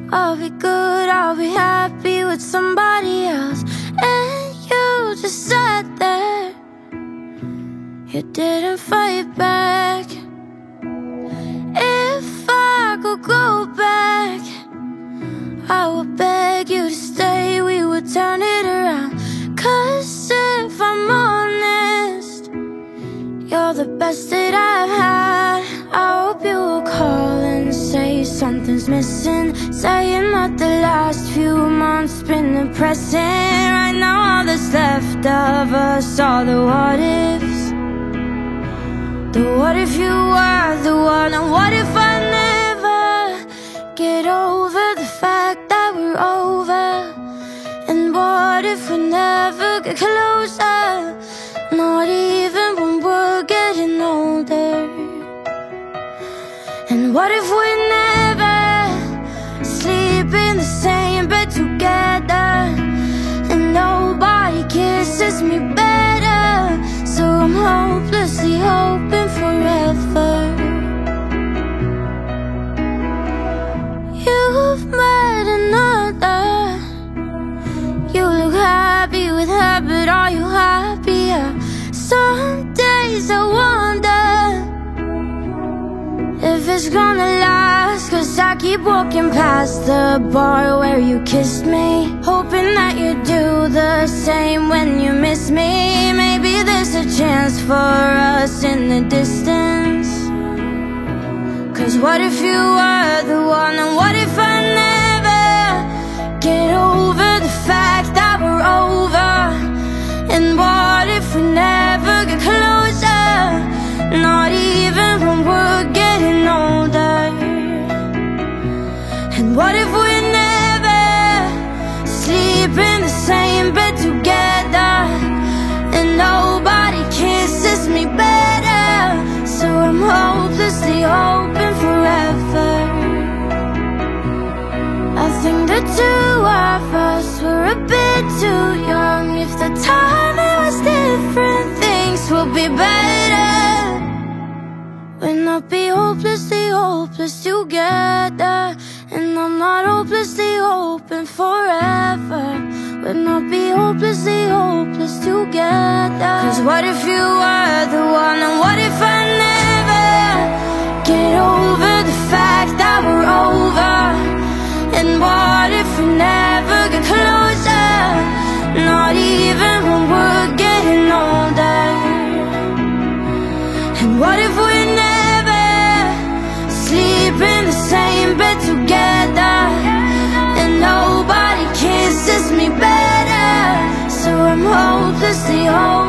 I'll be good, I'll be happy with somebody else. And you just sat there, you didn't fight back. If I could go back, I would beg you to stay, we would turn it around. 'Cause if I'm honest, you're the best that I've had. I hope you will call and say something's missing, saying that the last few months been depressing. Right now all that's left of us are the what ifs. The what if you were the one, and what if I never get over the fact that we're over? And what if we never get closer, not even when we're getting older? And what if we never sleep in the same bed together, and nobody kisses me better? So I'm hopelessly hoping forever. You've met another, you look happy with her, but are you happier? Some days I wonder if it's gonna last, 'cause I keep walking past the bar where you kissed me, hoping that you do the same when you miss me. Maybe there's a chance for us in the distance. 'Cause what if you were the one, and what if I never get over the fact that we're over? And what if we never get closer, not even when we're getting older? And what if we never sleep in the same bed together, and nobody kisses me better? So I'm hopelessly hoping forever. I think the two of us were a bit too young. If the timing was different, things would be better. We'll not be hopelessly hopeless together, and I'm not hopelessly hoping forever. We'll not be hopelessly hopeless together. 'Cause what if you were the one, and what if I never get over the fact that we're over? And what if we never get closer, not even when we're getting older? And what if we never sleep in the same bed together, and nobody kisses me better? So I'm hopelessly hopeless.